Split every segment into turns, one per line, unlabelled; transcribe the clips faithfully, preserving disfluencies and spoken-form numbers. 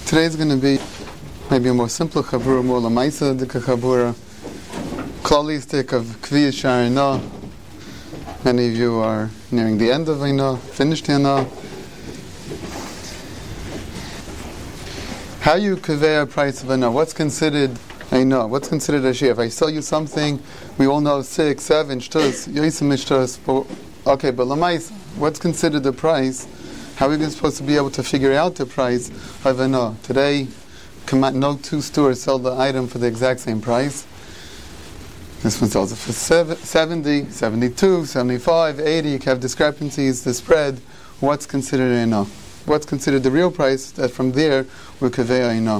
Today's going to be maybe a more simple chabura, more lamaisa dika chabura, klalistic of Kviyas Sha'arina. Many of you are nearing the end of Aina, finished Aina. How you convey a price of Aina? What's considered Aina? What's considered a share? If I sell you something, we all know six, seven, shtus, yoisim shtus. Okay, but lamaisa, what's considered the price? How are we supposed to be able to figure out the price of Aina? Today, no two stores sell the item for the exact same price. This one sells it for seventy, seventy-two, seventy-five, eighty. You can have discrepancies. The spread, what's considered Aina? What's considered the real price? That from there we convey Aina.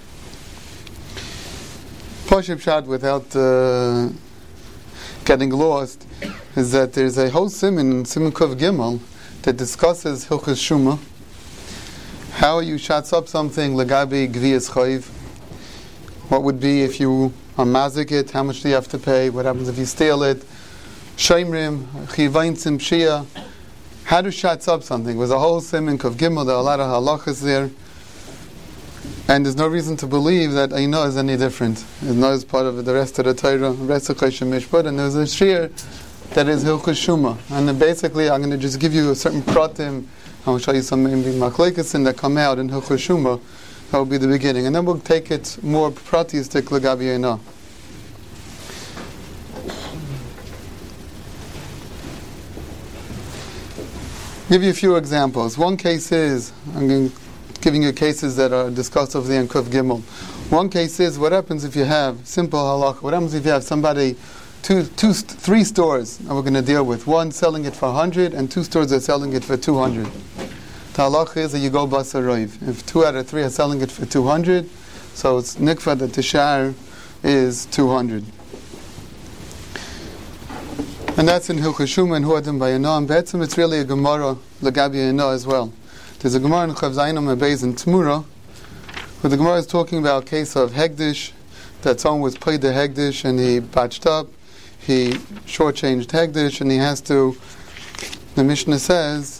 Pashut Pshat, without uh, getting lost, is that there's a whole siman in Siman Kuf Gimel that discusses Hilchos Shuma. How you shats up something legabi gviyas chayv. What would be if you amazik it? How much do you have to pay? What happens if you steal it? Shaimrim, chivayintzim, shia. How to shats up something? It was a whole siman of gimel. There are a lot of halachas there, and there's no reason to believe that Aina is any different. Aina is part of the rest of the Torah, rest of Choshen Mishpat, and there's a shir that is Hilchos Shuma. And then basically, I'm going to just give you a certain pratim. I'll show you some maybe machlekes that come out in Hilchos Shuma. That will be the beginning, and then we'll take it more pratistic legabi Aina. Give you a few examples. One case is, I'm going to giving you cases that are discussed over there in Kuf Gimel. One case is, what happens if you have, simple halakha, what happens if you have somebody, two, two, three stores that we're going to deal with, one selling it for one hundred and two stores are selling it for two hundred. The halakha is that you go basar roiv. If two out of three are selling it for two hundred, so it's nikva that the shar is two hundred. And that's in Hilchos Shuma and Huadim by Aina, and Betzim it's really a Gemara legabi Aina as well. There's a Gemara in Chav Zayin Beis in Tmura, where the Gemara is talking about a case of Hegdish, that someone was paid the Hegdish and he batched up, he shortchanged Hegdish, and he has to, the Mishnah says,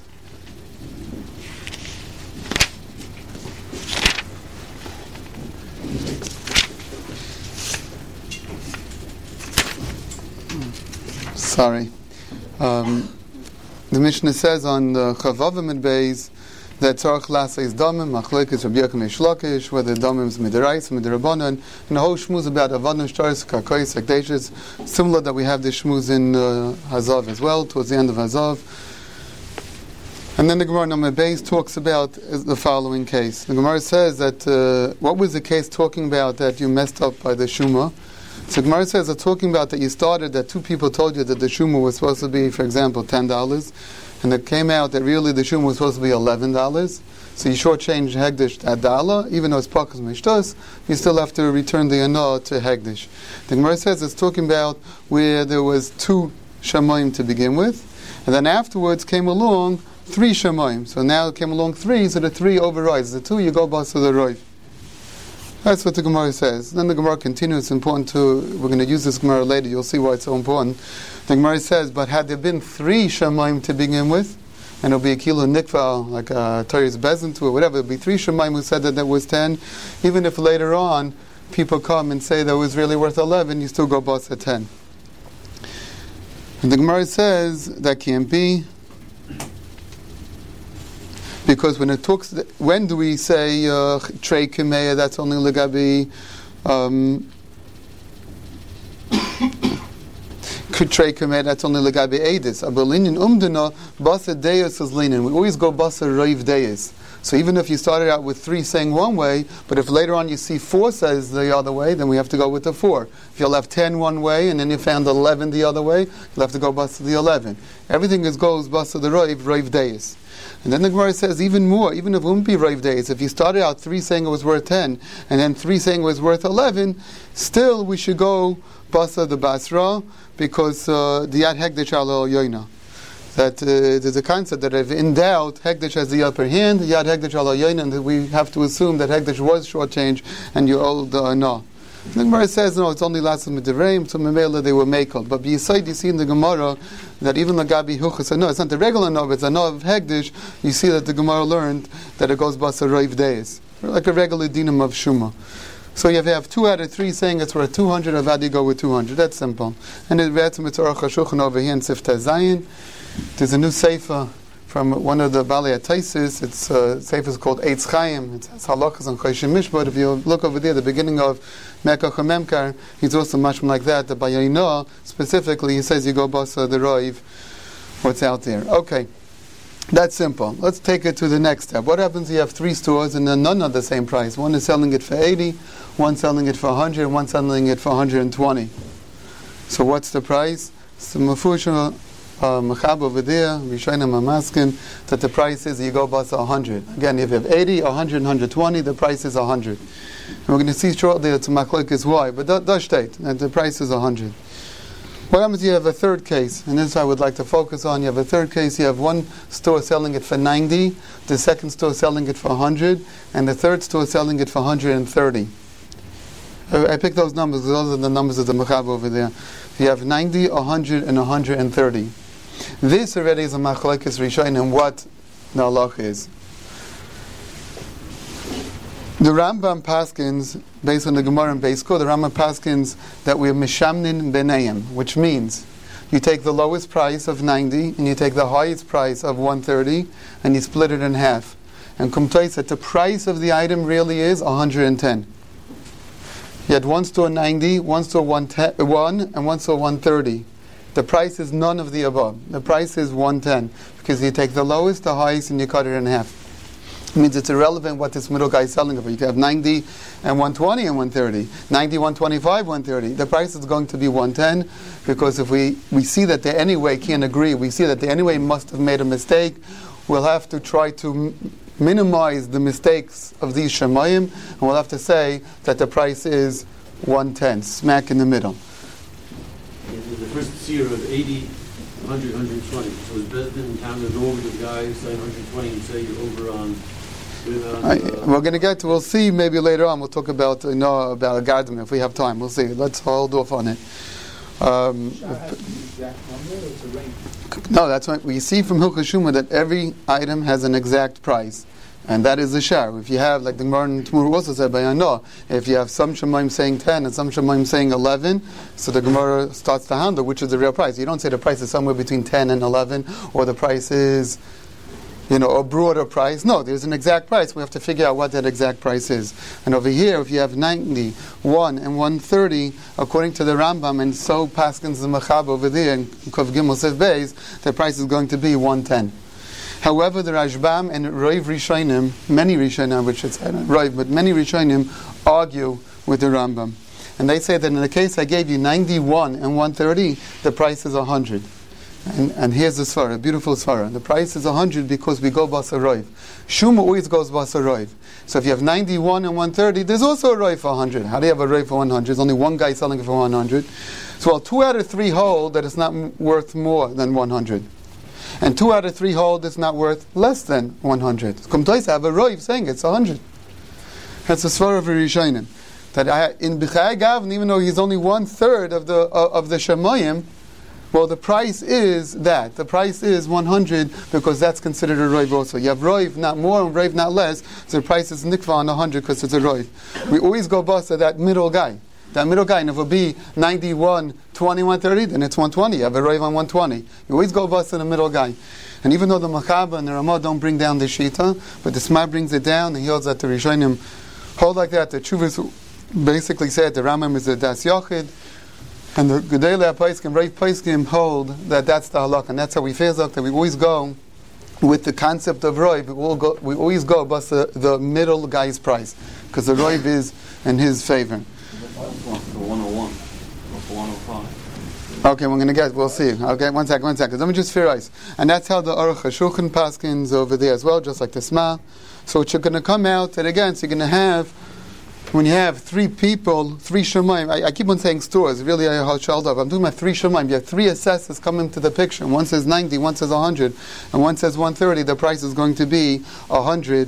sorry, um, the Mishnah says on the Chavavim and Beis, that tzarich lasa is damim, machlekes Rabbi Yochanan Reish Lakish, whether damim is miderais, midirabanan, and the whole shmuz about avadim shtaris, karkois, akdeshes, similar that we have the shmuz in uh, Hazav as well, towards the end of Hazav. And then the Gemara Nameh Beis talks about the following case. The Gemara says that, uh, what was the case talking about that you messed up by the Shuma? So the Gemara says, they're talking about that you started, that two people told you that the Shuma was supposed to be, for example, ten dollars, and it came out that really the Shuma was supposed to be eleven dollars. So you shortchanged Hegdish at dollar, even though it's Pakas Mishtas, you still have to return the Aina to Hegdish. The Gemara says it's talking about where there was two Shamayim to begin with, and then afterwards came along three Shamayim. So now it came along three, so the three overrides. The two, you go back to the Roiv. That's what the Gemara says. Then the Gemara continues. It's important to, we're going to use this Gemara later, you'll see why it's so important. The Gemara says, but had there been three Shemaim to begin with, and it'll be a kilo nikva, like a Torah's bezin to it, whatever, it'll be three Shemaim who said that that was ten, even if later on people come and say that it was really worth eleven, you still go bust at ten. And the Gemara says that can't be, because when it talks, when do we say uh, trei kimeya? That's only legabi um, trei kimeya. That's only legabi edis. Abalinin umdana basa deis is linin. We always go basa roiv deis. So even if you started out with three saying one way, but if later on you see four says the other way, then we have to go with the four. If you'll have ten one way and then you found eleven the other way, you'll have to go basa the eleven. Everything is goes basa the roiv roiv deis. And then the Gemara says even more, even if it wouldn't be Rav days, if you started out three saying it was worth ten, and then three saying it was worth eleven, still we should go Basa the Basra, because uh, the Yad Hegdish ala Yoina. That uh, there's a concept that if in doubt, Hegdish has the upper hand, Yad Hegdish ala Yoina, and that we have to assume that Hegdish was shortchanged, and you owe the Ana. The Gemara says, no, it's only last of Midivrayim, so Memela they were Mekel. But beside, you see in the Gemara that even the Gabi Huchas, no, it's not the regular no, but it's a no of Hegdish, you see that the Gemara learned that it goes Basa Roiv days. like a regular dinam of Shuma. So you have two out of three saying it's worth two hundred, Avad you go with two hundred. That's simple. And it read to Aruch HaShulchan over here in Sifta Zayin. There's a new sefer from one of the Balei Taisis. It's uh, sefer is called Eitz Chaim. It has halachas on Choshen Mishpat. If you look over there, the beginning of Mekach HaMemkar, he's also much like that. The Bayayinah, specifically, he says you go basa the roiv, what's out there. Okay. That's simple. Let's take it to the next step. What happens if you have three stores and then none are the same price? One is selling it for eighty, one selling it for one hundred, one selling it for one hundred twenty. So what's the price? So Mefusha Mechab over there, Rishonim Amaskin, that the price is you go basa one hundred. Again, if you have eighty, one hundred, one hundred twenty, the price is one hundred. And we're going to see shortly that Machlok is why, but that does state that the price is one hundred. What happens if you have a third case? And this is what I would like to focus on. You have a third case, you have one store selling it for ninety, the second store selling it for one hundred, and the third store selling it for one hundred thirty. I picked those numbers, those are the numbers of the Mechab over there. You have ninety, one hundred, and one hundred thirty. This already is a Machlokes Rishonim and what the halach is. The Rambam Paskins, based on the Gemara and Beis Kol, the Rambam Paskins that we're Mishamnin Beneim, which means you take the lowest price of ninety and you take the highest price of one hundred thirty and you split it in half. And complains that the price of the item really is one hundred ten. You had one store ninety, one store one, and one store one hundred thirty. The price is none of the above. The price is one hundred ten because you take the lowest, the highest, and you cut it in half. It means it's irrelevant what this middle guy is selling for. You can have ninety and one hundred twenty and one hundred thirty. ninety, one hundred twenty-five, one hundred thirty. The price is going to be one hundred ten because if we, we see that they anyway can't agree, we see that they anyway must have made a mistake, we'll have to try to m- minimize the mistakes of these Shemayim, and we'll have to say that the price is one hundred ten, smack in the middle.
The first seer of eighty, one hundred, one hundred twenty. So it's better than time to go over to the guy saying one hundred twenty and say you're over on. on
I,
uh,
we're going to get to, we'll see maybe later on, we'll talk about, you know, about Gardim if we have time. We'll see. Let's hold off on it. Um, no, that's right. We see from Hilchos Shuma that every item has an exact price. And that is the share. If you have, like the Gemara and Tmur also said by Ano, if you have some Shemaim saying ten and some Shemaim saying eleven, so the Gemara starts to handle which is the real price. You don't say the price is somewhere between ten and eleven, or the price is, you know, a broader price. No, there's an exact price. We have to figure out what that exact price is. And over here, if you have ninety, one, and one hundred thirty, according to the Rambam, and so Paskins the Mechab over there, in Kov Gimel Sef Beis, the price is going to be one hundred ten. However, the Rashbam and Roiv Rishonim, many Rishonim, which is Roiv, but many Rishonim argue with the Rambam. And they say that in the case I gave you ninety-one and one hundred thirty, the price is one hundred. And, and here's the svara, a beautiful svara. The price is one hundred because we go basa roiv. Shuma always goes basa roiv. So if you have ninety-one and one hundred thirty, there's also a roiv for one hundred. How do you have a roiv for one hundred? There's only one guy selling it for one hundred. So well, two out of three hold that it's not m- worth more than one hundred. And two out of three hold it's not worth less than one hundred. Come twice I have a roiv saying it's one hundred. That's the svara of Rishonim. That I, in B'chai Gavin, even though he's only one third of the uh, of the Shemayim, well, the price is that. The price is one hundred because that's considered a roiv also. You have roiv not more and roiv not less, so the price is nikva on one hundred because it's a roiv. We always go basa that middle guy. That middle guy, and if it will be ninety-one, twenty, one thirty, then it's one twenty. You have a roiv on one twenty. You always go basa the middle guy. And even though the Machaba and the Ramah don't bring down the Shita, but the Sma brings it down, and he holds that the Rishonim hold like that. The Chuvas basically said the Ramam is a Das Yochid, and the Gedolei HaPoskim, Rav Poskim hold that that's the halach, and that's how we phase up, that we always go with the concept of roiv. We, all go, we always go about the, the middle guy's price, because the roiv is in his favor.
one oh one or one oh five.
Okay, we're going to get, we'll see. Okay, one second, one second. Let me just figure out. And that's how the Aruch HaShulchan Paskins over there as well, just like the Sma. So it's going to come out, and again, so you're going to have, when you have three people, three Shemaim, I, I keep on saying stores, really I hold up. I'm talking about three Shemaim. You have three assessors coming to the picture. One says ninety, one says one hundred, and one says one hundred thirty. The price is going to be one hundred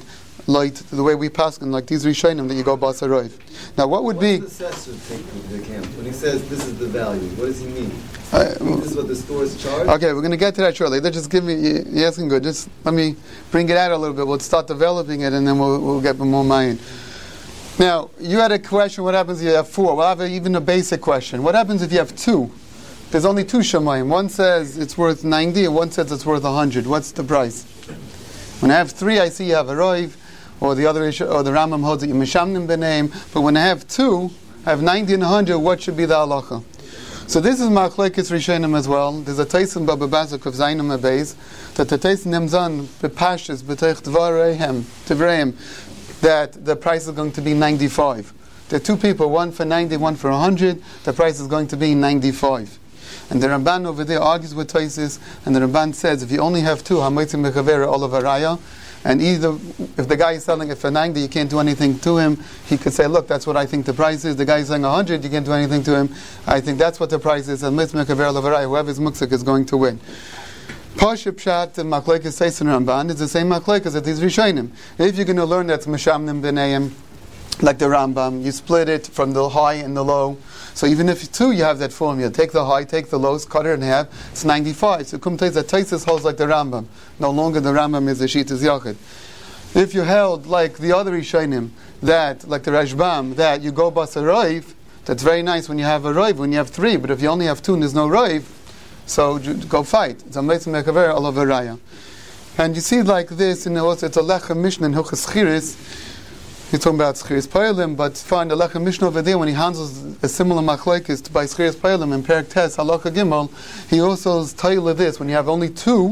light the way we pass, and like these Rishonim that you go Basa Roiv. Now, what would be?
What's the assessor take into account when he says this is the value? What does he mean?
Uh,
this is what the stores charge.
Okay, we're going to get to that shortly. Let's just give me. You're asking good. Just let me bring it out a little bit. We'll start developing it, and then we'll, we'll get more mind. Now, you had a question. What happens if you have four? We'll have a, even a basic question. What happens if you have two? There's only two Shemayim. One says it's worth ninety, and one says it's worth one hundred. What's the price? When I have three, I see you have a Roiv, or the other issue, or the Rambam holds that you Mishamnim b'neim. But when I have two, I have ninety and one hundred, what should be the halacha? So this is Machlekes Rishonim as well. There's a Taisim Baba Bazak of Zainim Abeis, that the Taisim Nemzan bepashas b'teich dvareihem, tivreim, that the price is going to be ninety-five. There are two people, one for ninety, one for one hundred, the price is going to be ninety-five. And the Ramban over there argues with Taisis, and the Ramban says, if you only have two, Hamoitzim Mechavera Olavaraya, and either, if the guy is selling it for ninety, you can't do anything to him, he could say, look, that's what I think the price is. The guy is selling one hundred, you can't do anything to him. I think that's what the price is, and Mitzvah Mechavera Olavaraya, whoever's Muksik is going to win. Pasha Pshat and Machlekes Taisin Ramban is the same Machlekes that these Rishonim. If you're going to learn that's Meshamnim B'neim, like the Rambam, you split it from the high and the low. So even if two, you have that formula. Take the high, take the lows, cut it in half. It's ninety-five. So Kum Tais that Taisis holds like the Rambam. No longer the Rambam is the Shitas Yachid. If you held like the other Rishonim, that like the Rashbam, that you go Bas a Roiv, that's very nice when you have a Roiv, when you have three. But if you only have two and there's no Roiv, so go fight. It's a Meitzim Mekaver all over Raya. And you see like this, you know, it's a Lechem Mishnah in Hilchas Chiris. He's talking about Schiris Payalim, but find the Lechem Mishnah over there when he handles a similar machlekes to by Schiris Payalim in Perek Tes Halacha Gimel. He also is title of this: when you have only two,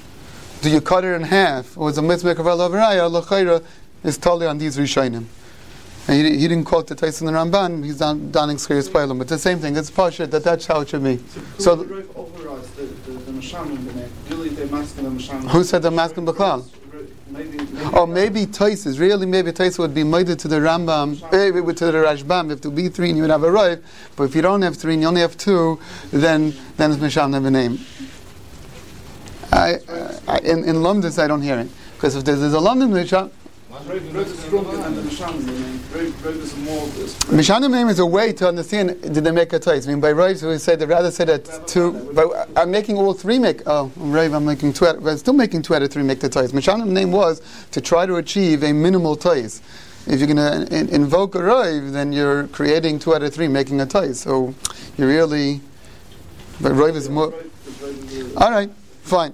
do you cut it in half, or is a mitzvah kaval avaraya? L'chayra is totally on these Rishonim. And he, he didn't quote the Tais in the Ramban. He's down donning Schiris Payalim, but the same thing. It's Pasha that that's how it should be.
So, so the, overrides the the, the Meshamim. Really, they're masking the Meshamim.
Who said they're masking B'klal?
Maybe, maybe
oh, maybe Taisis. Really, maybe Taisis would be made to the Rambam, maybe to the Rashbam. If to be three, and you would have a Roiv. But if you don't have three, and you only have two, then then it's Misham never name. I, I in in Lomdus I don't hear it, because if there's, there's a Lomdus Misham. Mishanim name is a way to understand. Did they make a tais? I mean, by Rav, we say they rather say that two. But I'm making all three make. Oh, Rav, I'm making two. Out, I'm still making two out of three make the tais. Mishanim name was to try to achieve a minimal tais. If you're going to in, invoke a Rav, then you're creating two out of three, making a tais. So you really. But Rav is more. All right, fine.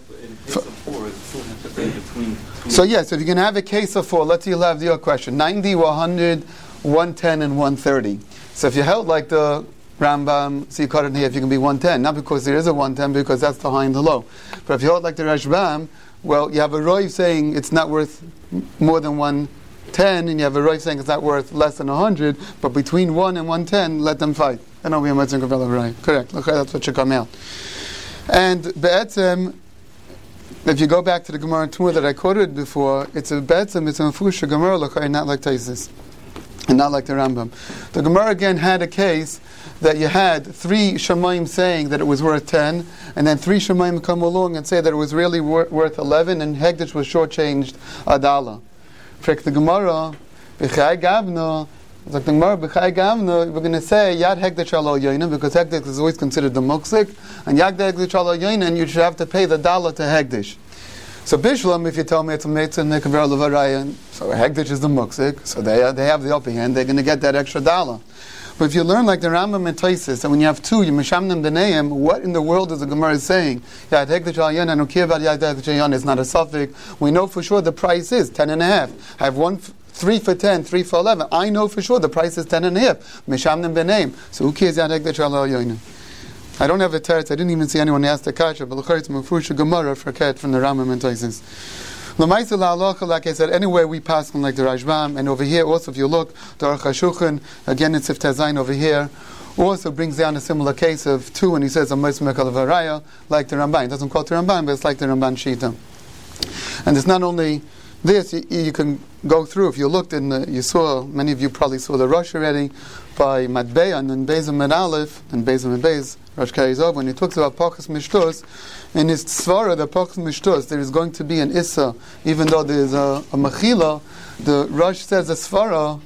So yes, if you can have a case of four, let's see, you'll have your question. ninety, one hundred, one ten, and one thirty. So if you held like the Rambam, so you cut it in half, you can be one ten. Not because there is a one ten, because that's the high and the low. But if you hold like the Rashbam, well, you have a Roiv saying it's not worth more than one ten, and you have a Roiv saying it's not worth less than one hundred, but between one and one ten, let them fight. I know we are Mitzvah Kavel Right. Correct. Okay, that's what should come out. And Be'etzem, if you go back to the Gemara Tumah that I quoted before, it's a Be'etzem, it's a Mefusha Gemara, not like Taisis, and not like the Rambam. The Gemara again had a case that you had three Shemaim saying that it was worth ten, and then three Shemaim come along and say that it was really wor- worth eleven, and Hegdish was shortchanged a dollar. For the Gemara, B'chai Gavna, it's like the Gemara, B'chai Gavna, we're going to say Yad Hegdish Alo Yoina, because Hegdish is always considered the Muksik, and Yad Hegdish Alo Yoina, and you should have to pay the dollar to Hegdish. So Bishlam, if you tell me it's a Meitzah Mekaver Levaraya, so Hegdish is the Muksik, so they they have the upper hand, they're going to get that extra dollar. But if you learn like the Rambam and Taisis, that when you have two, you Mishamnim B'neim, what in the world is the Gemara saying? Yad Hegdish Al Yoina, I don't care about Yad Hegdish Al Yoina, it's not a suffix. We know for sure the price is ten and a half. I have one f- Three for ten, three for eleven. I know for sure the price is ten and a half. Mishamnim b'neim. So who cares? Yad Hegdish Al Yoina. I don't have a teretz. I didn't even see anyone ask the kasha. But l'chayr it's mefusha Gemara for ket from the Rambam and Taisis. L'maisa la'alocha, like I said, anyway we pass on like the Rashbam, and over here also if you look, the Aruch HaShulchan, again it's Siftei Zayin over here, also brings down a similar case of two, and he says a Moshe Mekal Varaya, like the Ramban. It doesn't quote the Ramban, but it's like the Ramban Shita. And it's not only this you, you can go through. If you looked in, the, you saw, many of you probably saw the Rosh already by Matbeyan and Beis Amid Aleph and Beis Amid Beis. Rosh carries over when he talks about Pachas Mishtos. In his Tzvara, the Pachas Mishtos, there is going to be an Issa, even though there is a, a Mechila. The Rosh says a Tzvara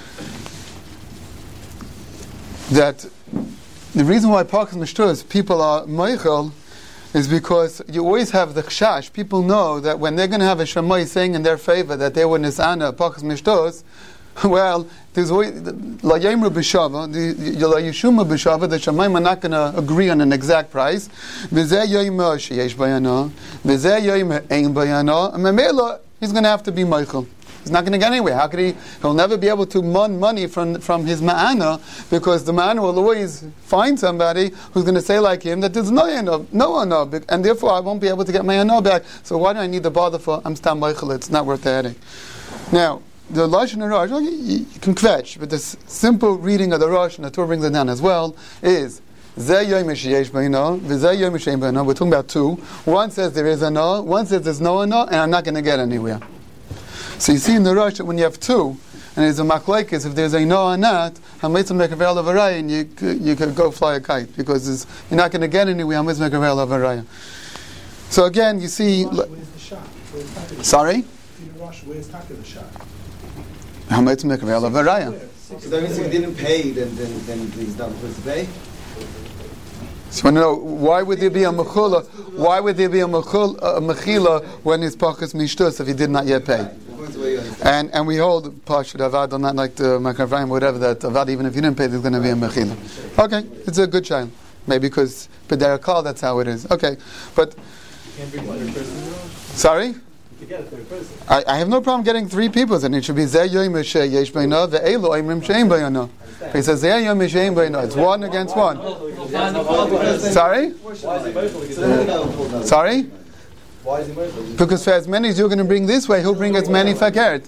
that the reason why Pachas Mishtos people are Meichel is because you always have the Chshash. People know that when they're going to have a Shammai saying in their favor that they were Nisana Pachas Mishtos, well, there's always La Yemru B'Shava, the La Yeshuma B'Shava, the Shamayim are not going to agree on an exact price. V'zeh Yoyma Sheyesh Bayana, V'zeh Yoyma Ein Bayana, and Memela, he's going to have to be Michael. He's not going to get anywhere. How could he? He'll never be able to mon money from from his ma'ana, because the ma'ana will always find somebody who's going to say like him that there's no yana, no ana, and therefore I won't be able to get my ana back. So why do I need the bother for? I'm stam Michael. It's not worth the headache. Now, the Lashon Rosh, you, you can kvetch, but this simple reading of the Rosh, and the Torah brings it down as well, is Zeh Yom Sheyesh B'Hina, V'Zeh Yom She'ein B'Hina. We're talking about two. One says there is ana, one says there's no ana, and I'm not going to get anywhere. So you see in the Rosh that when you have two, and there's a machlekes, if there's a no or not, hamitzvah mekavel of araya, and you you could go fly a kite, because you're not going to get anywhere. Hamitzvah mekavel of araya. So again, you see.
Where's the shot?
Sorry.
In the Rosh, where's the shot?
Hamitzvah mekavel of araya.
So that means if he didn't pay, then then then he's not supposed to pay.
So I know why would there be a mechula? Why would there be a mechula, a mechila when his pachas mishtus if he did not yet pay? And and we hold Pashut Avad, not like the Makarvayim, whatever, that Avad, even if you didn't pay, there's going to be a Mechila. Okay, it's a good child. Maybe because Pederakal, that's how it is. Okay, but.
You can't bring one person.
Sorry?
You get a third person.
I, I have no problem getting three people, and it should be Zeh Yoim Mesheh Yesh Beina, Ve'elu Oimrim Shein Beina. He says Zeh Yoim Shein Beina. It's one against one. Sorry? Sorry?
Why is he Meichel?
Because for as many as you're going to bring this way, he'll bring as many fakert.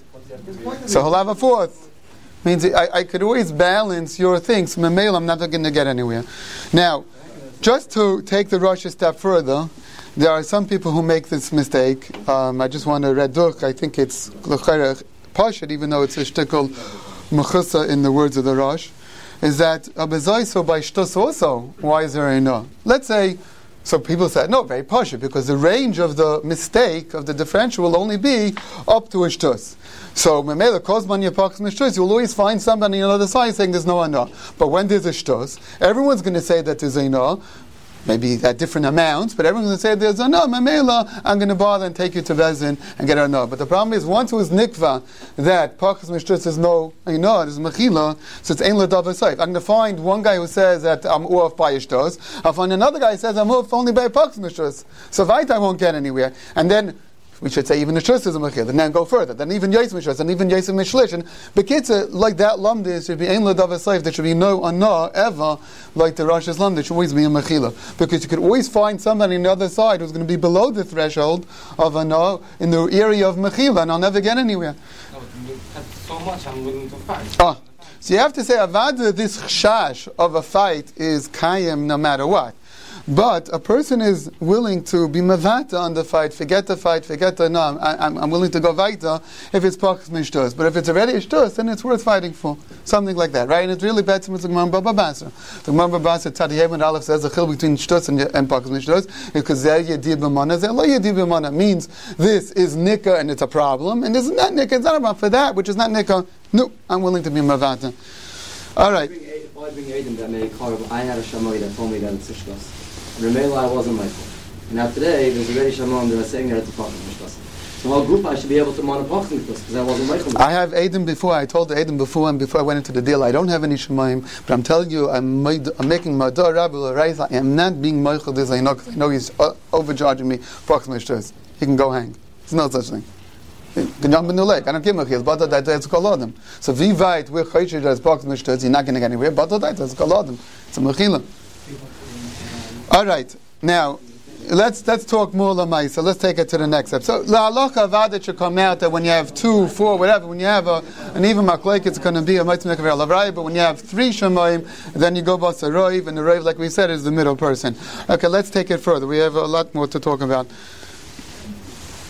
So he'll have a fourth. Means I, I could always balance your things. Memel, I'm not going to get anywhere. Now, just to take the Rosh a step further, there are some people who make this mistake. Um, I just want to read duch. I think it's l'cherech pashut, even though it's a shtickle mechusa in the words of the Rosh. Is that abezai so by shtus also? Why is there a no? Let's say. So people said, no, very pashut, because the range of the mistake of the differential will only be up to a shtus. So, memela kozman yapachas mishtus, you'll always find somebody on the other side saying there's no ana. But when there's a shtus, everyone's going to say that there's a ana, maybe at different amounts, but everyone's going to say there's a ana, memela, I'm going to bother and take you to Vezin and get a ana. But the problem is, once it was nikva, that pachas mishtus is no ana, there's mechila, so it's ein l'dav v'seif. I'm going to find one guy who says that I'm uaf by shtus, I'll find another guy who says I'm uaf only by pachas mishtus. So vait I won't get anywhere. And then, we should say even the shtus is a mechil, and then go further. Then even yosem shtus, and even yosem mishlish, and bekitza like that lamda should be ein l'dav v'seif. There should be no ana ever like the Rosh's lamda. There should always be a mechila, because you could always find somebody on the other side who's going to be below the threshold of ana in the area of mechila, and I'll never get anywhere.
No, that's so much I'm willing to fight.
Ah, so you have to say avada. This chashash of a fight is kayim no matter what. But a person is willing to be mavata on the fight, forget the fight, forget the no, I'm, I'm, I'm willing to go vaita if it's pachas mishtus. But if it's already a shtus, then it's worth fighting for. Something like that, right? And it's really bad to the Gemara Baba Basra. The Gemara Baba Basra, Tzadi Yevon Aleph says the chil between shtus and, and pachas mishtus, because zeh yedib b'mana, zeh lo yedib b'mana, means this is nikah and it's a problem, and this is not nikah, it's not about for that, which is not nikah. No, I'm willing to be mavata. All right.
If I bring Aiden that made car, I had a shammai that told me that it's a shtus. Remela, I wasn't Michael. Now today, there's already Shamon that are saying that it's a Pachas Mishtas. So how group I should be able to mount a Pachas Mishtas, because I wasn't Michael.
I have Aiden before, I told Aiden before, and before I went into the deal, I don't have any Shemaim, but I'm telling you, I'm, made, I'm making Madar Rabbi L'Reis, I am not being Michael this, I know, I know he's uh, overcharging me Pachas Mishtas. He can go hang. There's no such thing. I don't give mechil, but that it's kolodem. So vi vayt we're chayshed as Pachas Mishtas, you're not going to get anywhere, but that it's kolodem. It's a mechila. All right, now let's let's talk more lamaisa. Let's take it to the next step. So la halacha avada should come out that when you have two, four, whatever, when you have a, an even maklek, it's going to be a mitzvah mekaver lavrai. But when you have three shemayim, then you go bas a roiv, and the roiv, like we said, is the middle person. Okay, let's take it further. We have a lot more to talk about.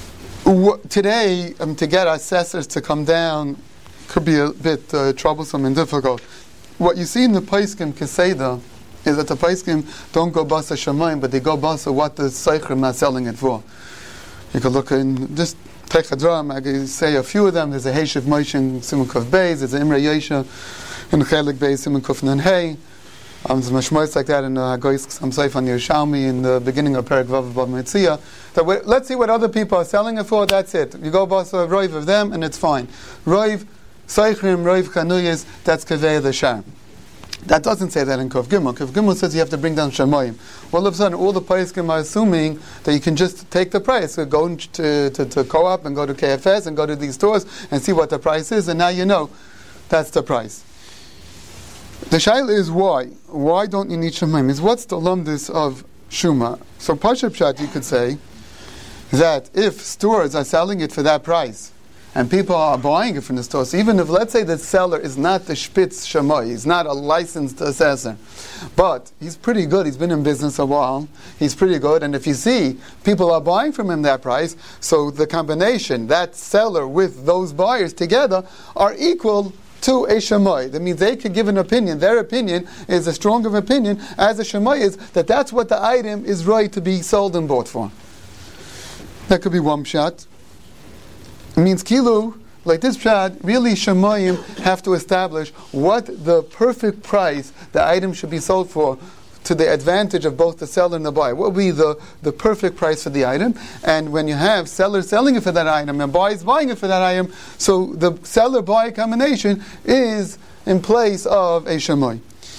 w- today, um, to get assessors to come down could be a bit uh, troublesome and difficult. What you see in the Paiskim Keseda is that the Paiskim don't go basa shamayim, but they go basa what the Seichrim are selling it for. You could look in, just take a drum, I can say a few of them. There's a Heishiv Moshe in Simon Kuf Beis, there's an Imre Yesha in Chelik Beis, Simon Kuf Nun Hey. Um, there's mashmois like that in uh, Hagoyis Ksam Seif on Yerushalmi in the beginning of Perek Vav Bava Metzia. So we, let's see what other people are selling it for, that's it. You go basa Roiv of them and it's fine. Roiv, Seichrim, Roiv Chanuyas, that's Kaveh the Sham. That doesn't say that in Kuf Gimel. Kuf Gimel says you have to bring down Shemoyim. All of a sudden, all the Paiskim are assuming that you can just take the price. So go to, to, to Co-op and go to K F S and go to these stores and see what the price is, and now you know that's the price. The shaila is why? Why don't you need Shemoyim? Is what's the lumdus of Shuma? So Pashup Pshat, you could say that if stores are selling it for that price, and people are buying it from the store. So even if, let's say, the seller is not the Spitz Shamoy, he's not a licensed assessor, but he's pretty good, he's been in business a while, he's pretty good, and if you see people are buying from him that price, so the combination, that seller with those buyers together, are equal to a Shamoy. That means they could give an opinion, their opinion is as strong of an opinion as a Shamoy is, that that's what the item is right to be sold and bought for. That could be one shot. It means kilu, like this pshat, really Shemayim have to establish what the perfect price the item should be sold for to the advantage of both the seller and the buyer. What would be the, the perfect price for the item? And when you have sellers selling it for that item and buyers buying it for that item, so the seller-buyer combination is in place of a Shemoy.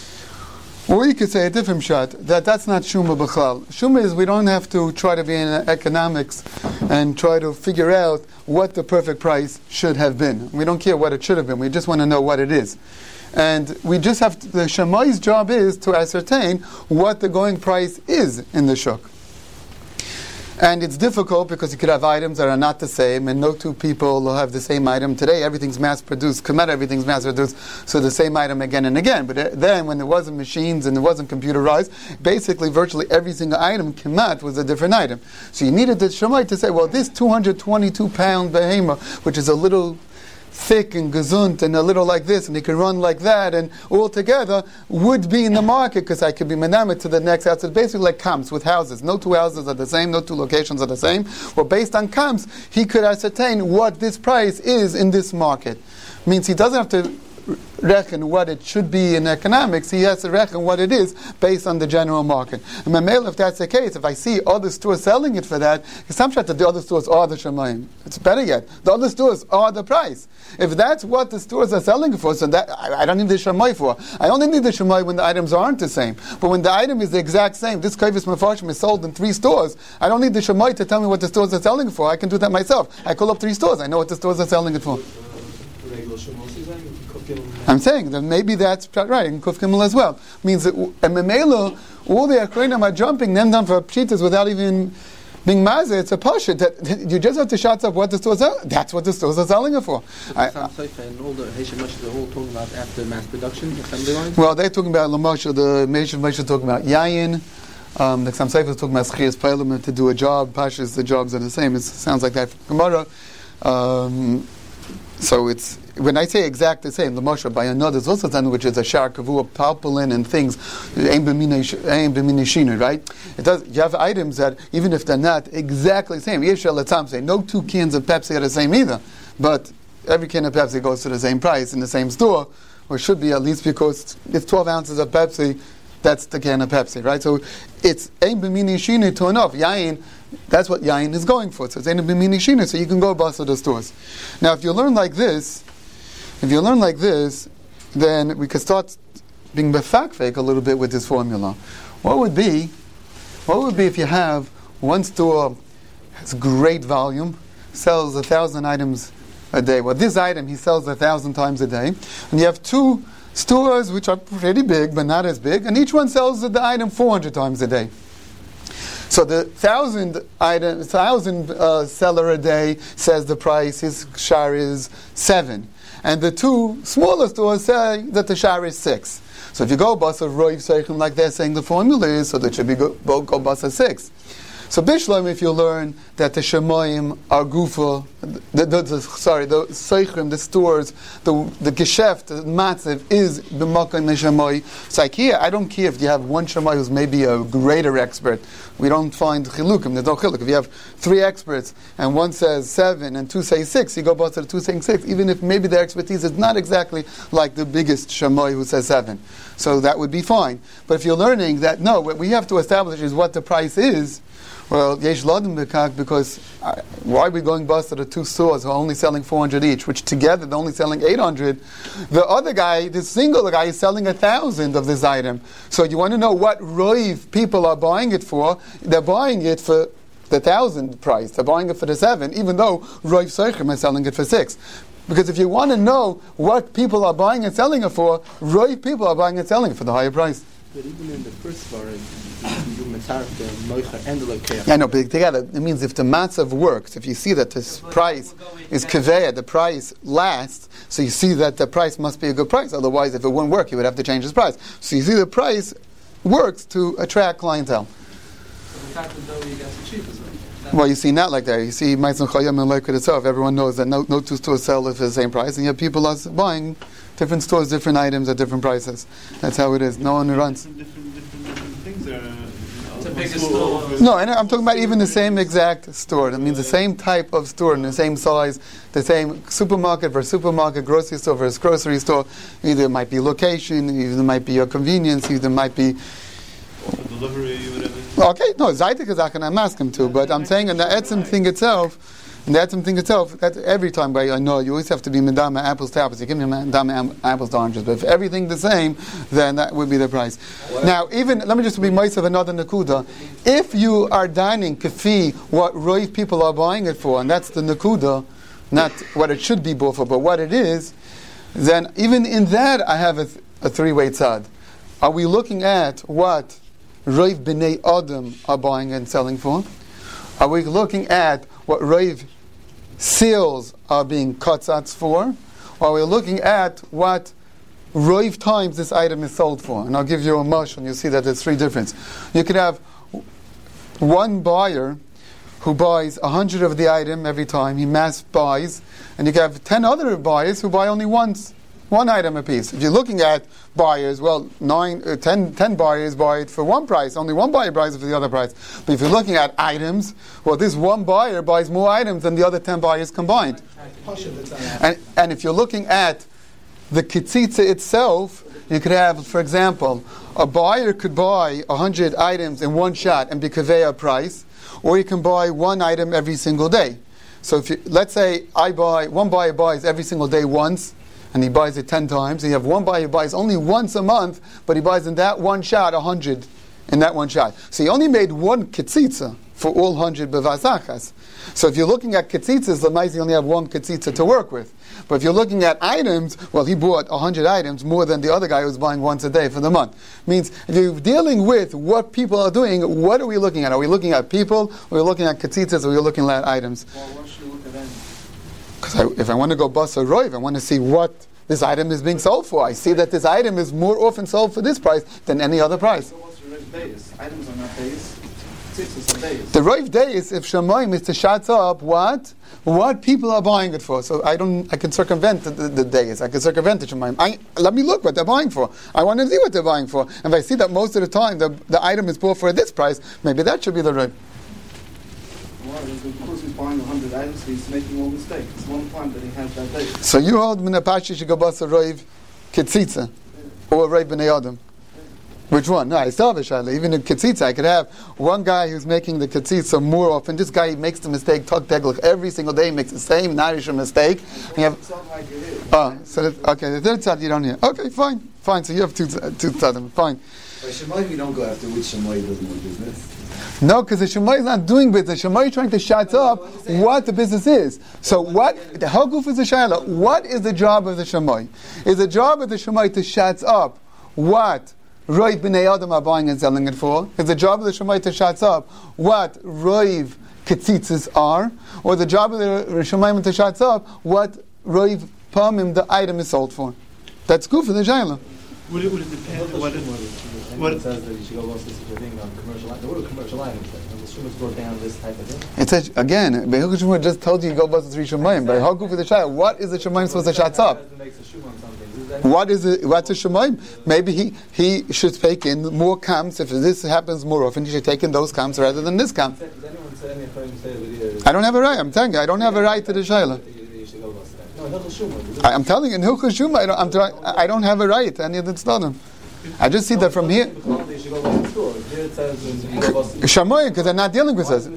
Or you could say a different shot, that that's not Shuma B'chlal. Shuma is we don't have to try to be in economics and try to figure out what the perfect price should have been. We don't care what it should have been, we just want to know what it is. And we just have to, the Shemay's job is to ascertain what the going price is in the shuk. And it's difficult because you could have items that are not the same, and no two people will have the same item. Today, everything's mass-produced. Kemet, everything's mass-produced, so the same item again and again. But then, when there wasn't machines and it wasn't computerized, basically, virtually every single item, Kemet, was a different item. So you needed the Shemai to say, well, this two hundred twenty-two pound behemoth, which is a little thick and gesund and a little like this, and he can run like that, and all together would be in the market because I could be menamet to the next house. It's basically like camps with houses. No two houses are the same, no two locations are the same. Well, based on camps, he could ascertain what this price is in this market. Means he doesn't have to reckon what it should be in economics, he has to reckon what it is based on the general market. And Mamel, if that's the case, if I see other stores selling it for that, it's not that the other stores are the Shemayim. It's better yet, the other stores are the price. If that's what the stores are selling for, so that I, I don't need the Shemay for. I only need the Shemay when the items aren't the same. But when the item is the exact same, this Kaivis Mefarshim is sold in three stores, I don't need the Shemay to tell me what the stores are selling for. I can do that myself. I call up three stores, I know what the stores are selling it for. I'm saying that maybe that's right in Kuf Gimel as well. Means that and Memela, all the Akrainim are jumping them down for pshitas without even being mazeh. It's a pashut that you just have to shots up what the stores are. That's what the stores are selling it for. I, I,
and all the Heshem Moshe, the whole talking about after mass production, the assembly lines.
Well, they're talking about Lamoshe, the Heshem Moshe is talking about Yayin. Um, the Ksam Sefer is talking about Schiyas Peilim to do a job. Pashas, the jobs are the same. It sounds like that from Gemara. Um, so it's. When I say exact the same, the Moshe by another is also done, which is a shar kavua, palpulin and things, aim b'minei, right? It does. You have items that even if they're not exactly the same, Yeshel Etzam say no two cans of Pepsi are the same either, but every can of Pepsi goes to the same price in the same store, or should be at least because it's twelve ounces of Pepsi. That's the can of Pepsi, right? So it's aim b'minei shina to enough yayin. That's what yayin is going for. So it's aim b'minei shina. So you can go bust to the stores. Now, if you learn like this. If you learn like this, then we could start being befakfek a little bit with this formula. What would be, what would be if you have one store has great volume, sells a thousand items a day. Well, this item he sells a thousand times a day, and you have two stores which are pretty big but not as big, and each one sells the item four hundred times a day. So the thousand item, thousand uh, seller a day says the price, his shar is seven. And the two smaller stores say that the shar is six. So if you go basa roiv seichim like they're saying the formula is, so that should be go, go basa six. So Bishlam, if you learn that the Shemayim are Gufa, the, the, the, sorry, the Seichrim, the stores, the the Geschäft, the Matziv is B'Makan Neshamay. It's like here, I don't care if you have one Shemay who's maybe a greater expert. We don't find Chilukim, there's no Chiluk. If you have three experts and one says seven and two say six, you go back to the two saying six, even if maybe their expertise is not exactly like the biggest Shemay who says seven. So that would be fine. But if you're learning that, no, what we have to establish is what the price is. Well, Yesh Ladim Bekak, because uh, why are we going bust to the two stores who are only selling four hundred each, which together they're only selling eight hundred? The other guy, the single guy, is selling one thousand of this item. So you want to know what Roiv people are buying it for? They're buying it for the one thousand price. They're buying it for the seven, even though Roiv Seichim is selling it for six. Because if you want to know what people are buying and selling it for, Roiv people are buying and selling it for the higher price.
But even in the first bar, you do Metarif, the Moicha, and the Lokeach.
I know, but together, it means if the matzav works, if you see that this price is Kaveya, the price lasts, so you see that the price must be a good price. Otherwise, if it wouldn't work, you would have to change his price. So you see the price works to attract clientele.
So the fact that though you get the cheapest, right?
Well, you see not like that. You see Maitzon Chayim and Lekut itself. Everyone knows that no, no two stores sell it for the same price, and yet people are buying different stores, different items at different prices. That's how it is. No one runs.
Different, different, different things are.
It's a bigger store.
No, and I'm talking about even the same exact store. That means the same type of store, and the same size, the same supermarket versus supermarket, grocery store versus grocery store. Either it might be location, either it might be your convenience, either it might be
Delivery, whatever.
okay. No, Zaytik is not going to ask him to, but I'm saying in the etzim thing itself, in the etzim thing itself, that every time by I know you always have to be medama apples to apples. You give me medama apples to oranges, but if everything the same, then that would be the price. What? Now, even let me just be mice of another nakuda. If you are dining kafi, what roiv people are buying it for, and that's the nakuda, not what it should be bought for, but what it is, then even in that I have a, th- a three-way tzad. Are we looking at what Roiv B'nei Adam are buying and selling for? Are we looking at what Roiv sales are being katzatz for? Or are we looking at what Roiv times this item is sold for? And I'll give you a mush and you'll see that there's three differences. You could have one buyer who buys a hundred of the item every time, he mass buys, and you can have ten other buyers who buy only once. One item a piece. If you're looking at buyers, well, nine, uh, ten, ten buyers buy it for one price. Only one buyer buys it for the other price. But if you're looking at items, well, this one buyer buys more items than the other ten buyers combined. And, and if you're looking at the kitzitza itself, you could have, for example, a buyer could buy a hundred items in one shot and be kaveya price, or you can buy one item every single day. So if you, let's say I buy one buyer buys every single day once, and he buys it ten times. And you have one buyer who buys only once a month, but he buys in that one shot a hundred in that one shot. So he only made one ketzitza for all hundred bevazachas. So if you're looking at ketzitzas, the mice you only have one ketzitza to work with. But if you're looking at items, well, he bought a hundred items more than the other guy who's buying once a day for the month. Means if you're dealing with what people are doing, what are we looking at? Are we looking at people? Or are we looking at ketzitzas? Or are we looking at items?
Well, what should you look at then?
Because if I want to go bust a roiv, I want to see what this item is being sold for. I see that this item is more often sold for this price than any other price.
So what's the roiv days? Items are not days. Sixes are days.
The roiv days, if Shemayim is to shut up what what people are buying it for. So I don't. I can circumvent the, the, the days. I can circumvent the Shemayim. I, let me look what they're buying for. I want to see what they're buying for. And if I see that most of the time the, the item is bought for this price, maybe that should be the roiv.
Well, because he's buying a hundred items, he's making all mistakes. It's one time that he has that day.
So you hold minapashi should go bust a roiv ketzitza or a roiv b'nei adam. Which one? No, I still have a shayla. Even in ketzitza, I could have one guy who's making the ketzitza more often. This guy makes the mistake, tug teglich, every single day. He makes the same narish mistake. And you have, oh, so that, okay, the third side you don't hear. Okay, fine, fine. So you have two two tzadim. Fine.
By Shemai, we don't go after which Shemai doesn't do business.
No, because the Shemai is not doing business. The Shemai is trying to shut up what the business is. So what, the Haguf is the Shayla. What is the job of the Shemai? Is the job of the Shemai to shut up what Roiv B'nei Adam are buying and selling it for? Is the job of the Shemai to shut up what Roiv Ketzitzes are? Or the job of the Shemai to shut up what Roiv Pamim the item is sold for? That's good for the Shayla.
Would it, would it depend on what it,
what it says that you should go lost this such a thing on commercial items? What are commercial items then? And the Shumas brought down this type of thing?
It says, again, Behilchot Shemaim just told you you go bust three Shemaim. But how good for the Shai? What is the Shemaim supposed to shut up? What is it? What's a Shemaim? Maybe he, he should take in more camps. If this happens more often, he should take in those camps rather than this camp. I don't have a right. I'm telling you, I don't have a right to the Shaila. I, I'm telling you, in Hilchos Shuma, I don't, I'm try, I don't have a right to any of the tzaddim. I just see that from here. Shamoy, because they're not dealing with us.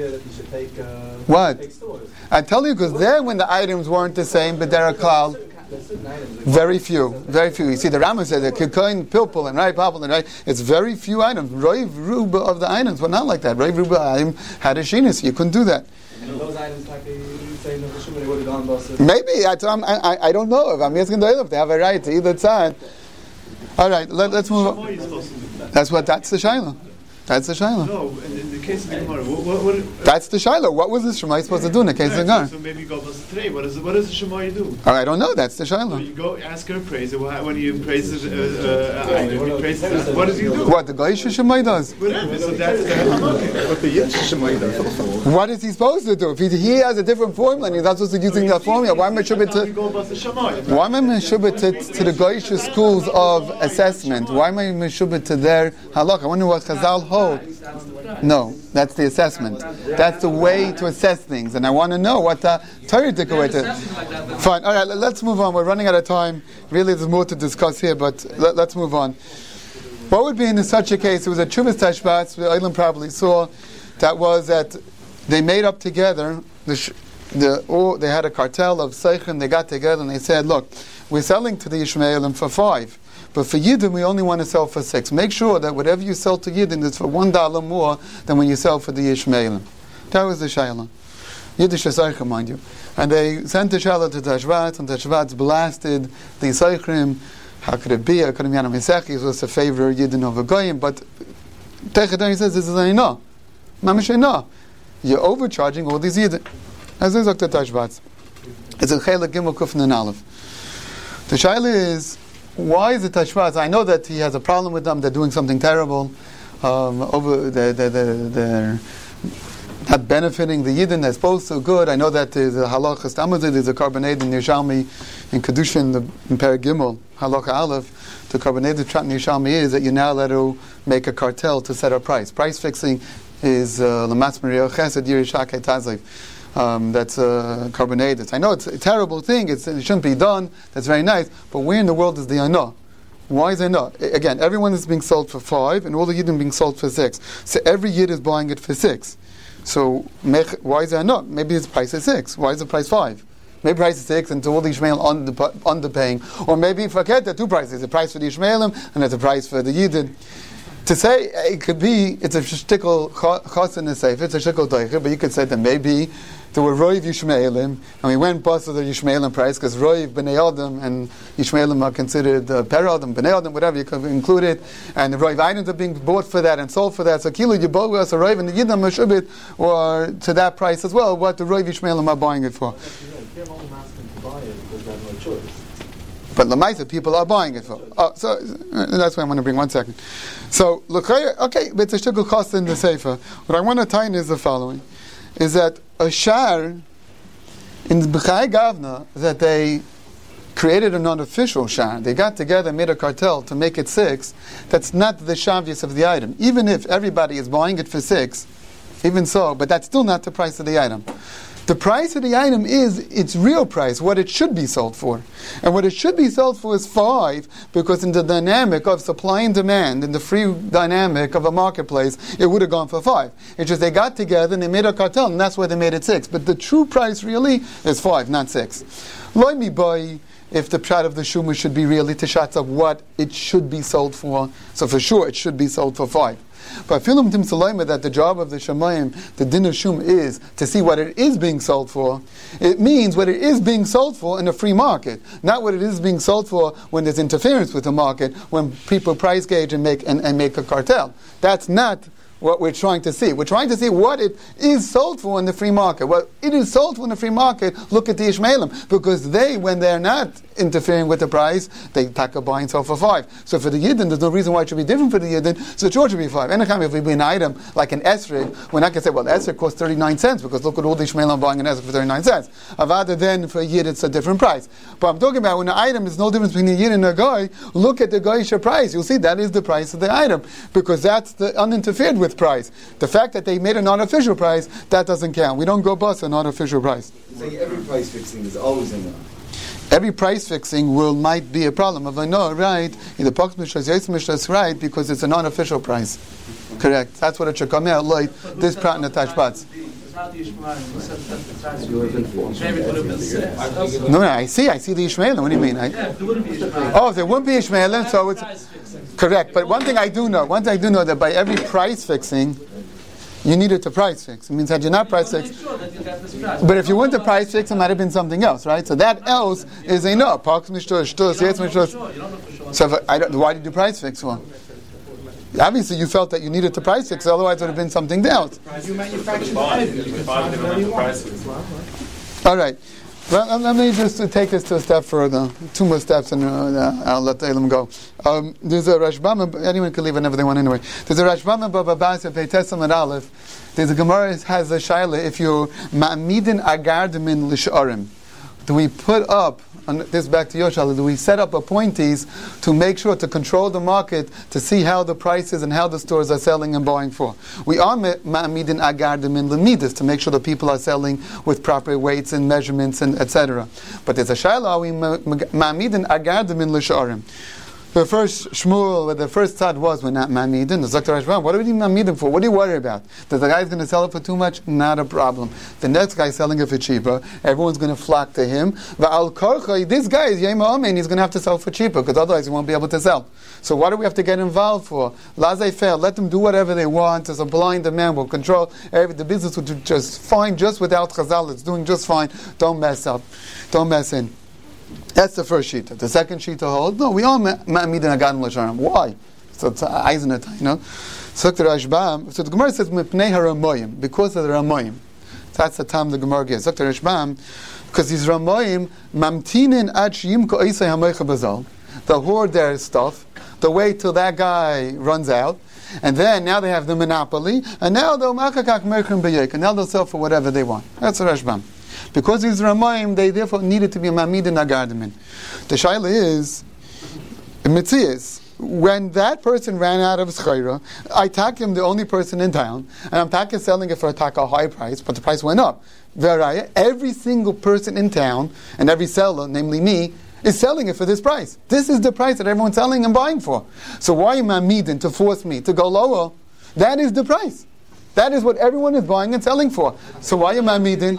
What? I tell you, because there, when the items weren't the same, but they're a klal, very few, very few. You see, the Rambam said that kikoin, pilpul, and right, papul, and right. It's very few items. Roiv ruba of the items were not like that. Roiv ruba item had a shinus. You couldn't do that.
And those items, like say, no, the would have gone bust.
Maybe I, I, I don't know if I'm asking the if they have a right to either side. All right, let, let's move on. That's what. That's the Shaila. That's the Shaila.
No, in, in the case of the Gemara, what, what, what, uh,
that's the Shaila. What was the Shemai supposed to do in the case
right,
of the Gemara?
So, so maybe you go bust three. What is what does the Shemai do?
Oh, I don't know. That's the Shaila.
So you go ask her praise. When you praise it, uh, uh, item, you praise it. What does he do?
What the Goyish Shemai does?
Whatever. So that's the
What the Yitzhak Shemai does.
What is he supposed to do? If he, he has a different formula and he's not supposed to using that formula, why am I shubit to? Why am I shubit to, to the Goyish schools of assessment? Why am I shubit to their halakha? I wonder what Chazal hold. No, that's the assessment. That's the way to assess things, and I want to know what the Torah took away to. Fine. All right, let's move on. We're running out of time. Really, there's more to discuss here, but let, let's move on. What would be in such a case? It was a Chuvas Tashbats. The Eilim probably saw that was that they made up together. The sh- the or they had a cartel of Seichen. They got together and they said, "Look, we're selling to the Yishmaelim for five." But for Yidden, we only want to sell for six. Make sure that whatever you sell to Yidden is for one dollar more than when you sell for the Yishmaelim. That was the Shaila. Yiddish Yisaycha, mind you. And they sent the Shaila to Tashvat, and Tashvat blasted the Yisaychim. How could it be? How could it be? It was a favor of Yidden over Goyim. But Techadon says this is an enough. Mamish enough. You're overcharging all these Yidden. As is Doctor Tashvat. It's a Chayla Gimel Kufn and Aleph. The Shaila is, why is it Tashbaz? I know that he has a problem with them. They're doing something terrible. Um, over they're, they're, they're, they're not benefiting the Yidden. They're supposed to. Good. I know that there's a halachas tamazid. There's a carbonate in Yerushalmi in Kedushin, the in Perek Gimel halacha Aleph. The carbonate in Yerushalmi is that you're now allowed to make a cartel to set a price. Price fixing is lamatz meriah chesed yirishakei taziv. Um, that's uh, carbonated. I know it's a terrible thing. It's, it shouldn't be done. That's very nice. But where in the world is the Anah? Why is Anah? Again, everyone is being sold for five, and all the Yidden being sold for six. So every Yid is buying it for six. So why is Anah? Maybe the price is six. Why is the price five? Maybe price is six, and to all the Ishmael under, underpaying. Or maybe forget the two prices. A price for the Ishmaelim, and there's a price for the Yidden. To say it could be, it's a shtickle chos in the safe, it's a shtickle doicher, but you could say that maybe there were Roiv Yishmaelim, and we went past the Yishmaelim price, because Roiv B'nei Adam and Yishmaelim are considered uh, Per Adam, B'nei Adam, whatever you could include it, and the Roiv items are being bought for that and sold for that, so Kilo Yibol was a Roiv, and the Yidam Meshubit, or to that price as well, what the Roiv Yishmaelim are buying it for. But Lamaisa, people are buying it for. Oh, so uh, that's why I want to bring one second. So, look, okay, but it's a shtickle cost in the Sefer. What I want to tie in is the following: is that a shar in the B'chai Gavna, that they created an unofficial shar. They got together, made a cartel to make it six. That's not the shavius of the item. Even if everybody is buying it for six, even so, but that's still not the price of the item. The price of the item is its real price, what it should be sold for. And what it should be sold for is five, because in the dynamic of supply and demand, in the free dynamic of a marketplace, it would have gone for five. It's just they got together and they made a cartel, and that's why they made it six. But the true price really is five, not six. Loi mi boy, if the pshat of the Shuma should be really tishatz of what it should be sold for, so for sure it should be sold for five. But Filim Tim Salayma, that the job of the Shamayim, the din of Shum, is to see what it is being sold for. It means what it is being sold for in a free market, not what it is being sold for when there's interference with the market, when people price gauge and make and, and make a cartel. That's not what we're trying to see. We're trying to see what it is sold for in the free market. What it is sold for in the free market, look at the Ishmaelim. Because they, when they're not interfering with the price, they take a buy and sell for five. So for the Yidden, there's no reason why it should be different for the Yidden, so it should be five. Anytime if we buy an item like an esrog, we're not going to say, well, esrog costs thirty-nine cents, because look at all the Ishmaelim buying an esrog for thirty-nine cents. Avada then, for a Yid, it's a different price. But I'm talking about when an item is no difference between a Yid and a Goy, look at the Goyish price. You'll see that is the price of the item, because that's the uninterfered with price. The fact that they made an artificial price, that doesn't count. We don't go bust an artificial price.
So every price fixing is always a no.
Every price fixing will might be a problem. If I know right, in the Pox Mishras, Yais Mishras, right, because it's an unofficial price. Correct. That's what it should come out like this prat and attached parts. No, no, I see, I see the Ishmael. What do you mean? I, oh, if there wouldn't be Ishmael, so it's correct. But one thing I do know, one thing I do know that by every price fixing, you needed to price fix. It means that you're not price fix. But if you want to price fix, it might have been something else, right? So that else is a no. So if I don't, why did you price fix for? Obviously, you felt that you needed to price fix, otherwise it would have been something else.
You manufactured the item. You can find whatever you want.
All right. Well, let me just uh, take this to a step further. Two more steps, and uh, I'll let Elam go. Um, there's a Rashbam. Anyone can leave whenever they want anyway. There's a Rashbam Baba Bas of Peitesam and Aleph. There's a Gemara has a shaila. If you're ma'amidin agardamin l'sharim, do we put up? And this back to Yoshal, do we set up appointees to make sure to control the market to see how the prices and how the stores are selling and buying for? We are ma'amidin agardim in lemidus to make sure that people are selling with proper weights and measurements and et cetera. But there's a shaila, are we ma'amidin agardim in l'sharim? The first Shmuel, the first tzad was when not ma'amidin. The Doctor Rashbam, what are we ma'amidin for? What are you worried about? That the guy's going to sell it for too much? Not a problem. The next guy's selling it for cheaper. Everyone's going to flock to him. Va'al korcha, this guy is yema amen. He's going to have to sell for cheaper because otherwise he won't be able to sell. So what do we have to get involved for? Laissez faire. Let them do whatever they want. There's a blind demand. We'll control every, the business will do just fine, just without chazal. It's doing just fine. Don't mess up. Don't mess in. That's the first sheet. The second sheet to hold, no, we all ma'amidin agadim l'sharim. Why? So it's eisenet, you know. So the Rashbam, so the Gemara says mipnei haramoyim, because of the ramoyim. That's the time the Gemara gives. Doctor Rashbam, because these ramoyim mamtinin ad sheyimko eisei hamoicha bazal. They'll hoard their stuff. They'll wait till that guy runs out, and then now they have the monopoly, and now they'll makakak merchim b'yek, and now they'll sell for whatever they want. That's the Rashbam. Because these Ramayim, they therefore needed to be a Mamid and Agardamin. The Shaila is, Mitzias, when that person ran out of Schaira, I take him the only person in town, and I'm taking selling it for a taka high price, but the price went up. Every single person in town, and every seller, namely me, is selling it for this price. This is the price that everyone's selling and buying for. So why am I Mamidin to force me to go lower? That is the price. That is what everyone is buying and selling for. So why am I meeting?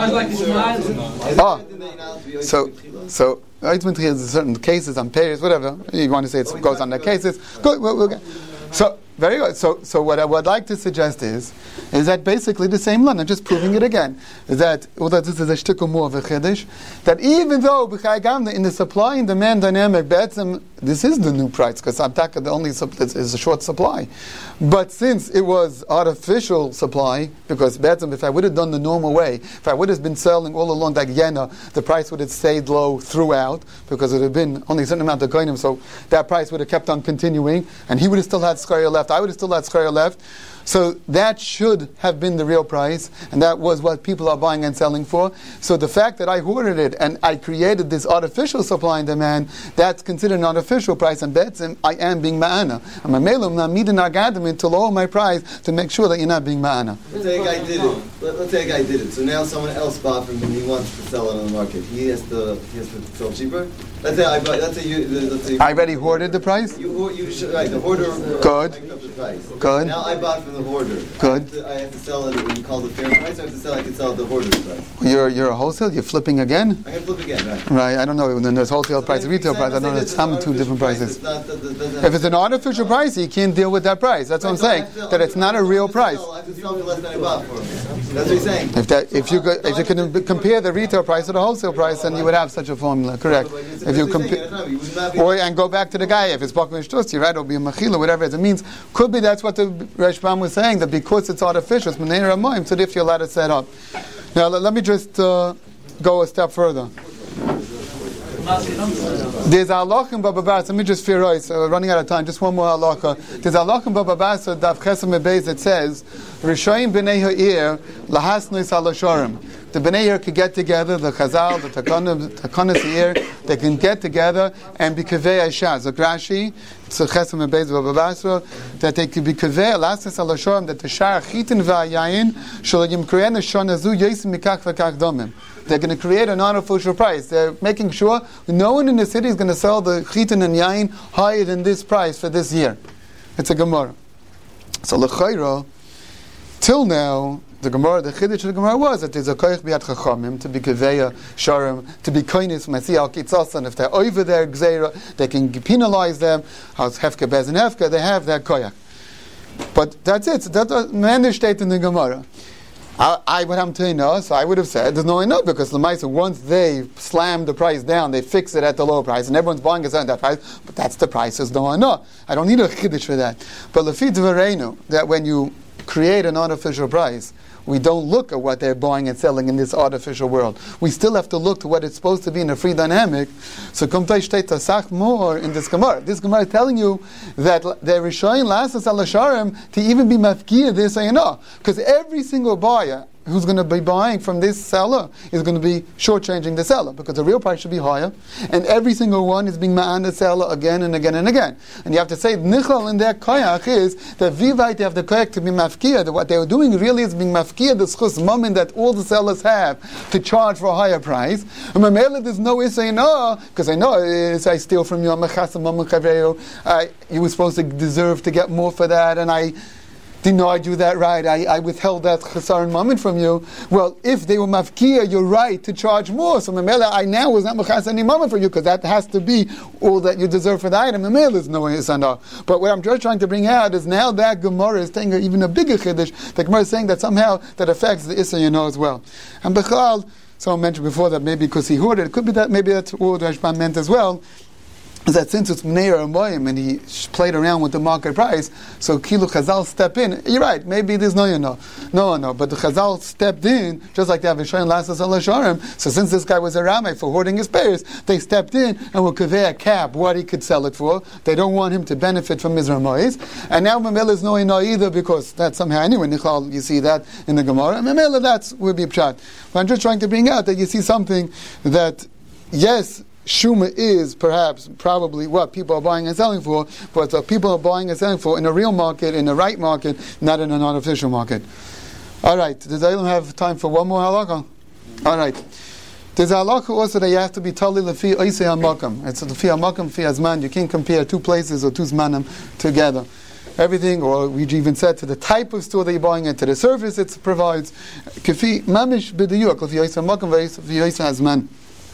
Oh, so so in certain cases on payers, whatever you want to say, it goes on the cases. Good. We'll, we'll so very good. So so what I would like to suggest is is that basically the same line. I'm just proving it again. Is that although this is a shtickle more of a chiddush, that even though in the supply and demand dynamic, betzim, this is the new price because Abtaka the only is a short supply. But since it was artificial supply, because betzim, if I would have done the normal way, if I would have been selling all along like Yena, the price would have stayed low throughout because it would have been only a certain amount of koinim, so that price would have kept on continuing, and he would have still had schaya left. I would have still had schaya left. So that should have been the real price, and that was what people are buying and selling for. So the fact that I hoarded it and I created this artificial supply and demand, that's considered an artificial price, and betzim, I am being ma'ana. I'm a melum namidin agadamin to lower my price to make sure that you're not being ma'ana.
Let's say a guy did it. Let, let's say a guy did it. So now someone else bought from him and he wants to sell it on the market. He has to he has to sell cheaper. Let's say I buy. Let's say you. Let's say you,
I already hoarded the price.
You you should right. The hoarder.
Good.
Up the price.
Good.
Now I bought from the hoarder.
Good.
I have, to, I have to sell it when you call the fair price. Or I have to sell. I can sell at the hoarder's price.
You're you're a wholesale. You're flipping again.
I can flip again. Right.
Right. I don't know. Then there's wholesale price, retail price. I don't know. It's some two different prices.
Not, that, that
if it's an artificial price, you can't deal with that price. That's what I'm saying. That it's not a real price.
I have to sell it less than I bought for. That's what he's saying.
If that, if you could, if you could compare the retail price to the wholesale price, then you would have such a formula. Correct. If you compare, or and go back to the guy, if it's bakum shtus, you're right. It'll be a mechila, whatever it is. It means could be that's what the Rashbam was saying, that because it's artificial, it's menei ramoim. So if you're allowed to set up. Now let, let me just uh, go a step further. There's halachim bababas. Let me just fear right. So running out of time. Just one more halacha. There's halachim bababas. So daf chesam mebeis that says Rishoyim b'nei ha'ir lahasnois halasharim. The b'nei ha'ir could get together. The chazal, the takanas ha'ir, they can get together and be kavei aisha. So Rashi, so chesam mebeis bababas, that they could be kavei lahasnois halasharim. That the shar chitin va'yayin shalayim kreyan shanazu yisim mikach v'kach domim. They're going to create an artificial price. They're making sure no one in the city is going to sell the chitin and yain higher than this price for this year. It's a Gemara. So l'chayra, till now, the Gemara, the chiddush of the Gemara was that there's a koich b'yad chachamim to be keveya sharim, to be koinis masi al kitzasan. If they're over their gzeira, they can penalize them. How's hefka bez and hefka? They have that koyach. But that's it. That's a man state in the Gemara. I, I what I'm telling you, so I would have said there's no enough because the Lamaisa, once they slam the price down, they fix it at the low price, and everyone's buying it at that price. But that's the price. There's no enough. I don't need a chiddush for that. But lefit v'reinu, that when you create an artificial price, we don't look at what they're buying and selling in this artificial world. We still have to look to what it's supposed to be in a free dynamic. So Kumtai Shtei Tasach more in this Gemara. This Gemara is telling you that they're Rishoyin Lasas al Hasharim to even be mafkir this ayana. Because every single buyer who's going to be buying from this seller is going to be shortchanging the seller because the real price should be higher, and every single one is being ma'an the seller again and again and again. And you have to say nichal in their koyach is that vivite have the koyach to be mafkia. That what they are doing really is being mafkia the schus moment that all the sellers have to charge for a higher price. And mamela there's no issue no because I know it's, I steal from you. I'm a chasam, I'm a chaveru. You were supposed to deserve to get more for that, and I denied you that right. I, I withheld that chesaron moment from you. Well, if they were mafkia, you're right to charge more. So Mamela, I now was not machas any moment for you because that has to be all that you deserve for the item. Mamela is no isana. But what I'm just trying to bring out is now that Gemara is saying even a bigger chiddush. The Gemara is saying that somehow that affects the issa you know as well. And Bechal, someone mentioned before that maybe because he heard it, it could be that maybe that's what Rashbam meant as well. Is that since it's Mnei Ramoyim and he played around with the market price, so Kilu Chazal step in. You're right, maybe there's no you know. No, no, but the Chazal stepped in, just like the Avishayin Lasas al Hasharim. So since this guy was a Ramay for hoarding his payers, they stepped in and will convey a cap what he could sell it for. They don't want him to benefit from his Ramoyis. And now Mamela is no you know either because that's somehow anyway, Nichal, you see that in the Gemara. And Mamela, that's would be pshat. But I'm just trying to bring out that you see something that, yes, Shuma is perhaps, probably what people are buying and selling for, but uh, people are buying and selling for in a real market, in the right market, not in an artificial market. All right, does anyone have time for one more halakha? All right. There's a halakha also that you have to be tali lefi oisei hamakam. It's lefi hamakam fi hazman. You can't compare two places or two zmanim together. Everything, or we even said to the type of store that you're buying and to the service it provides. Kefi mamish b'diyuk lefi oisei hamakam v'fi oisei hazman.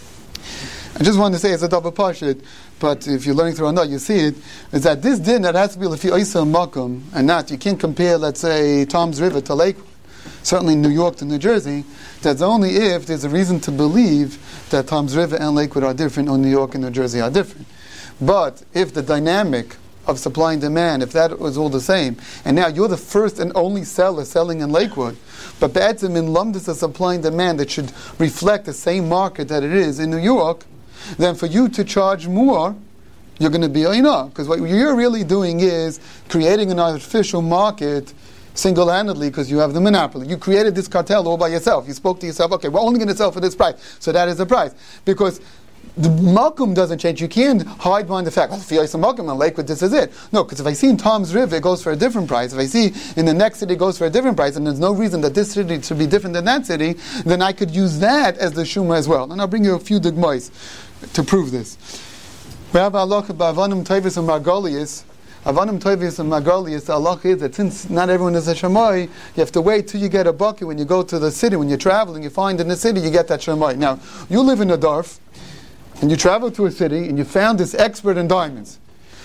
I just want to say it's a double pashut, but if you're learning through another, you see it, is that this din that has to be lefi oisei makom, and not, you can't compare, let's say, Tom's River to Lakewood, certainly New York to New Jersey. That's only if there's a reason to believe that Tom's River and Lakewood are different, or New York and New Jersey are different. But if the dynamic of supply and demand, if that was all the same, and now you're the first and only seller selling in Lakewood, but be'etzim in lumdus of supply and demand that should reflect the same market that it is in New York, then for you to charge more, you're going to be, you know, because what you're really doing is creating an artificial market single-handedly because you have the monopoly. You created this cartel all by yourself. You spoke to yourself, okay, we're only going to sell for this price, so that is the price. Because the Malkum doesn't change. You can't hide behind the fact, well, if you some Malkum in Lakewood, this is it. No, because if I see in Tom's River, it goes for a different price. If I see in the next city, it goes for a different price, and there's no reason that this city should be different than that city, then I could use that as the Shuma as well. And I'll bring you a few digmois to prove this. We have Allah ba'avanim tovis and margolius. Avanim tovis and margolius, the Allah is that since not everyone is a shamoy, you have to wait till you get a bucket when you go to the city. When you're traveling, you find in the city, you get that shamoy. Now, you live in a darf, and you travel to a city, and you found this expert in diamonds.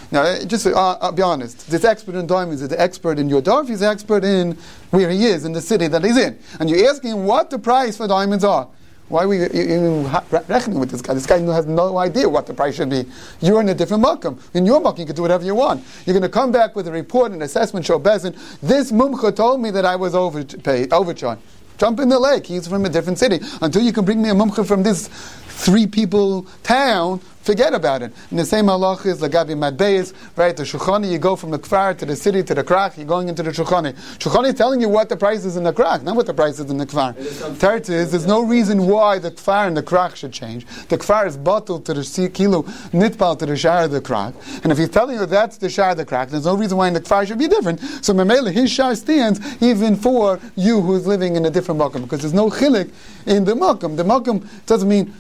Now, uh, just uh, I'll be honest. This expert in diamonds is the expert in your dorf. He's the expert in where he is in the city that he's in, and you're asking him what the price for diamonds are. Why are we even reckoning with this guy? This guy has no idea what the price should be. You're in a different makam. In your makam, you can do whatever you want. You're going to come back with a report, an assessment, show bezin. This mumcha told me that I was overpaid, overcharged. Jump in the lake. He's from a different city. Until you can bring me a mumcha from this three-people town, forget about it. And the same halach is lagabi madbeis, right? The shulchani, you go from the kfar to the city to the krach, you're going into the shulchani. Shulchani is telling you what the price is in the krach, not what the price is in the kfar. Third is, there's no reason why the kfar and the krach should change. The kfar is bottled to the kilu, nitpal to the shar of the krach. And if he's telling you that's the shar of the krach, there's no reason why in the kfar should be different. So memela, his shar stands even for you who's living in a different makam, because there's no chilik in the makam. The makam doesn't mean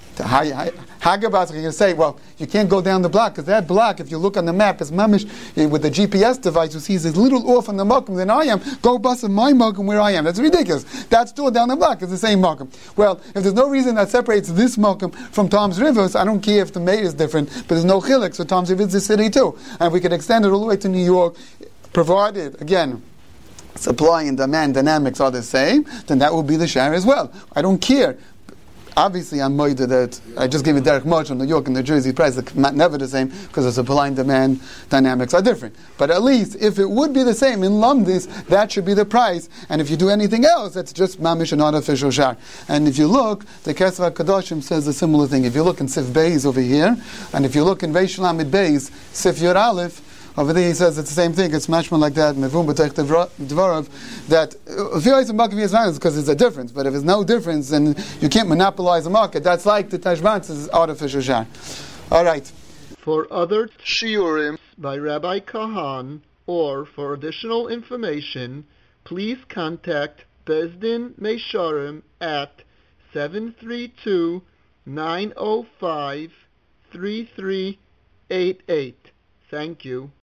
Hagabas are going to say, well, you can't go down the block, because that block, if you look on the map, is mamish, with the G P S device, you see is a little off on the Malkum than I am. Go bus in my Malkum where I am. That's ridiculous. That store down the block is the same Malkum. Well, if there's no reason that separates this Malkum from Tom's Rivers, I don't care if the maid is different, but there's no chilik, so Tom's Rivers is the city too. And we could extend it all the way to New York, provided, again, supply and demand dynamics are the same, then that will be the share as well. I don't care. Obviously, I'm moida that I just gave you Derek March on New York and New Jersey price, it's never the same because the supply and demand dynamics are different. But at least if it would be the same in Lumdis, that should be the price. And if you do anything else, that's just mamish and artificial shar. And if you look, the Kesva Kadoshim says a similar thing. If you look in Sif Beis over here, and if you look in Reish Lamed Beis, Sif Yor Aleph, over there he says it's the same thing. It's mashma like that. Mevum b'teich dvarav. That if you a market is because there's a difference. But if there's no difference, then you can't monopolize the market. That's like the Tashbans is artificial shar. All right.
For other shiurim by Rabbi Kahan or for additional information, please contact Bezdin Meisharim at seven three two, nine zero five, three three eight eight. Thank you.